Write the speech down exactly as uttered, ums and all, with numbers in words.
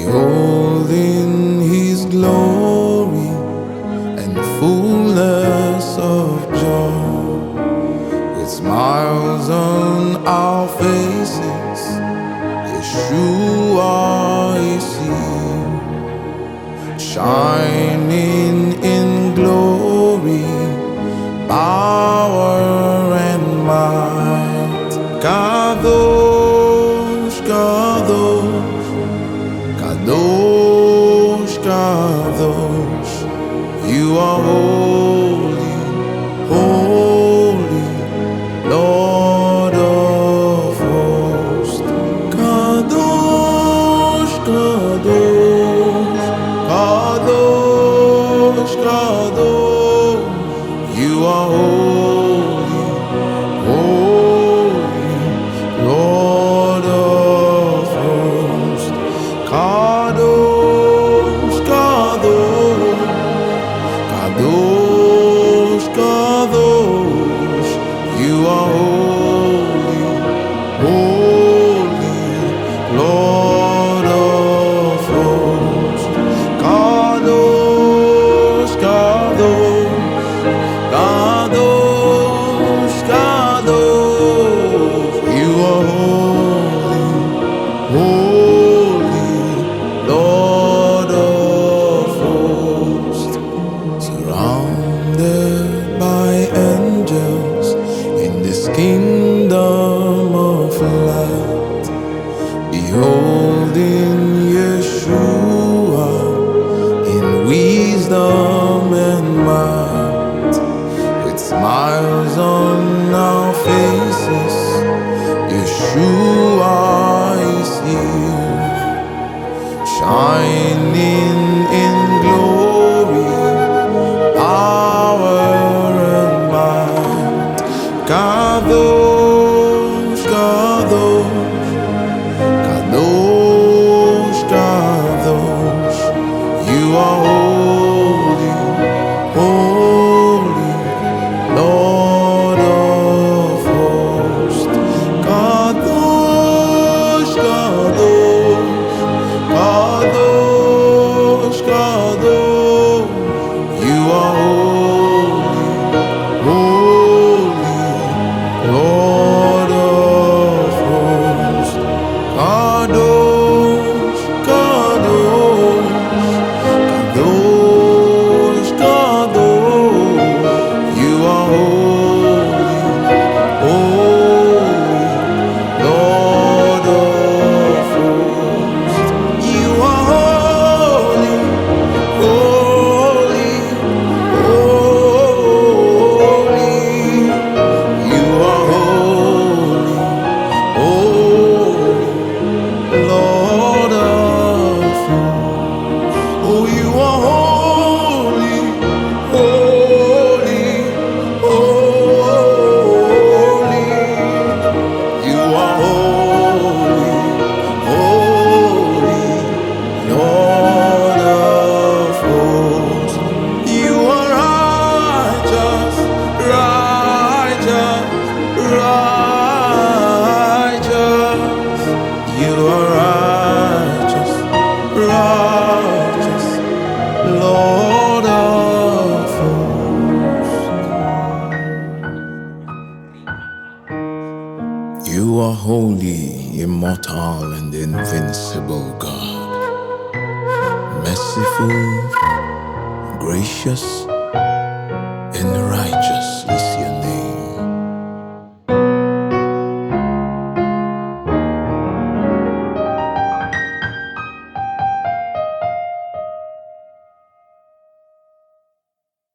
beholding His glory and fullness of joy, with smiles on our faces. Yeshua is here, shining in glory, power and might. Kadosh, Kadosh, Kadosh, Kadosh, you are holy, holy, Lord of hosts. Kadosh, Kadosh, Kadosh, Kadosh, you are holy, holy, Lord of hosts. Kadosh, Kadosh, Kadosh, Kadosh, you are holy, holy, Lord of hosts. Kadosh, Kadosh, Kadosh, Kadosh, you are holy, holy, Lord of hosts. Surrounded by angels in this kingdom of light, beholding Yeshua in wisdom and might, with smiles on our faces. Yeshua is here, shining in glory, power and might. Kadosh, Kadosh, Kadosh, Kadosh, you are holy, holy, Lord of hosts. Kadosh, Kadosh, Kadosh, Kadosh, you are holy, holy, Lord of hosts. Kadosh, Kadosh, Kadosh, Kadosh, you are holy, holy, Lord of hosts. You are holy, holy, holy. You are holy, holy, Lord of hosts. Oh, you are holy, holy, holy. You are holy, holy, Lord of hosts. You are righteous, righteous, righteous. You are righteous, righteous, Lord of hosts. You are holy, immortal, and invincible God, merciful, gracious,